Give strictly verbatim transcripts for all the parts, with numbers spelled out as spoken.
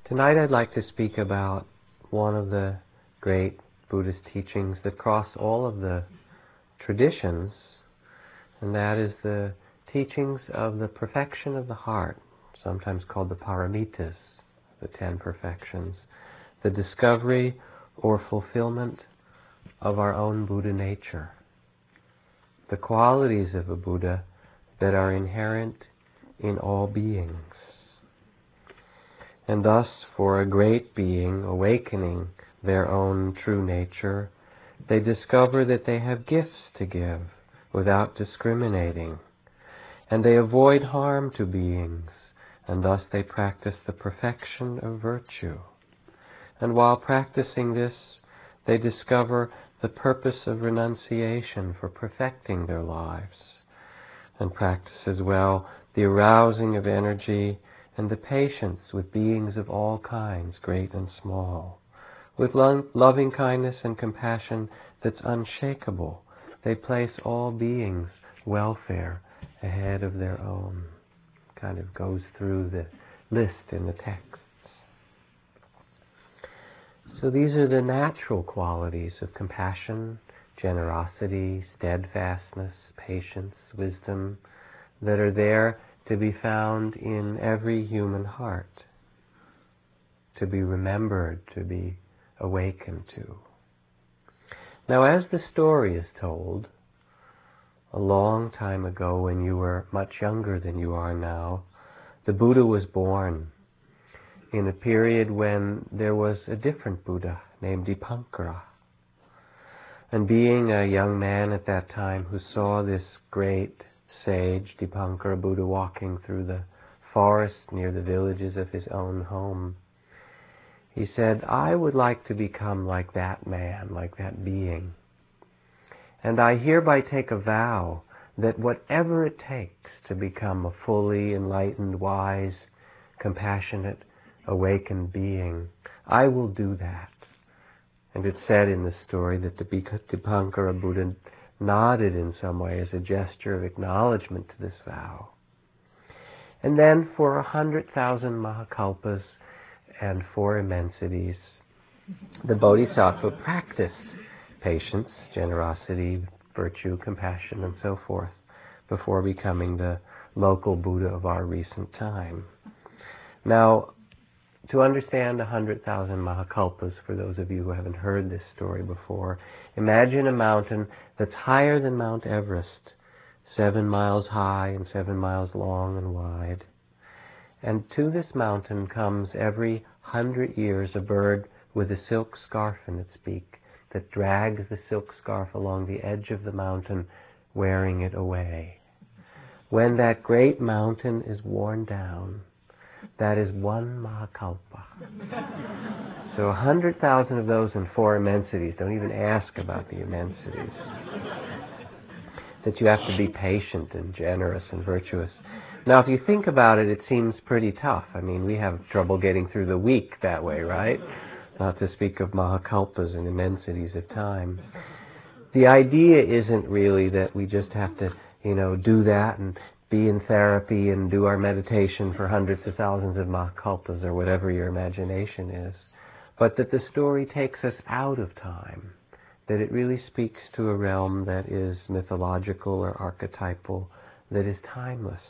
Tonight I'd like to speak about one of the great Buddhist teachings that cross all of the traditions, and that is the teachings of the perfection of the heart, sometimes called the paramitas, the ten perfections, the discovery or fulfillment of our own Buddha nature, the qualities of a Buddha that are inherent in all beings. And thus, for a great being awakening their own true nature, they discover that they have gifts to give without discriminating, and they avoid harm to beings, and thus they practice the perfection of virtue. And while practicing this, they discover the purpose of renunciation for perfecting their lives, and practice as well the arousing of energy and the patience with beings of all kinds, great and small. With lo- loving kindness and compassion that's unshakable, they place all beings' welfare ahead of their own. Kind of goes through the list in the texts. So these are the natural qualities of compassion, generosity, steadfastness, patience, wisdom, that are there to be found in every human heart, to be remembered, to be awakened to. Now, as the story is told, a long time ago when you were much younger than you are now, the Buddha was born in a period when there was a different Buddha named Dipankara. And being a young man at that time who saw this great sage, Dipankara Buddha, walking through the forest near the villages of his own home, he said, I would like to become like that man, like that being. And I hereby take a vow that whatever it takes to become a fully enlightened, wise, compassionate, awakened being, I will do that. And it's said in the story that the Dipankara Buddha nodded in some way as a gesture of acknowledgement to this vow. And then for a hundred thousand Mahakalpas and four immensities, the Bodhisattva practiced patience, generosity, virtue, compassion, and so forth before becoming the local Buddha of our recent time. Now, to understand a hundred thousand Mahakalpas, for those of you who haven't heard this story before, imagine a mountain that's higher than Mount Everest, seven miles high and seven miles long and wide. And to this mountain comes every hundred years a bird with a silk scarf in its beak that drags the silk scarf along the edge of the mountain, wearing it away. When that great mountain is worn down, that is one Mahakalpa. So a hundred thousand of those in four immensities. Don't even ask about the immensities. That you have to be patient and generous and virtuous. Now, if you think about it, it seems pretty tough. I mean, we have trouble getting through the week that way, right? Not to speak of Mahakalpas and immensities of time. The idea isn't really that we just have to, you know, do that and be in therapy and do our meditation for hundreds of thousands of Mahakalpas or whatever your imagination is, but that the story takes us out of time, that it really speaks to a realm that is mythological or archetypal, that is timeless.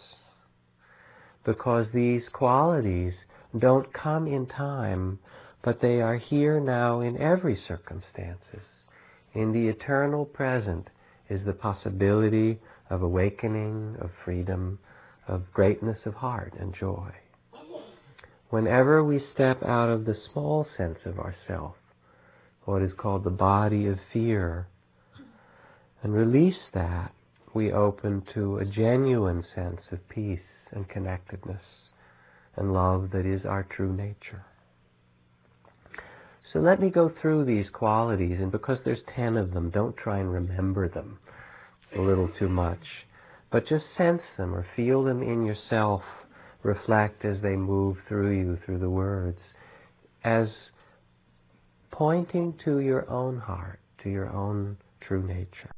Because these qualities don't come in time, but they are here now in every circumstances. In the eternal present is the possibility of awakening, of freedom, of greatness of heart and joy. Whenever we step out of the small sense of ourself, what is called the body of fear, and release that, we open to a genuine sense of peace and connectedness and love that is our true nature. So let me go through these qualities, and because there's ten of them, don't try and remember them. It's a little too much. But just sense them or feel them in yourself, reflect as they move through you, through the words, as pointing to your own heart, to your own true nature.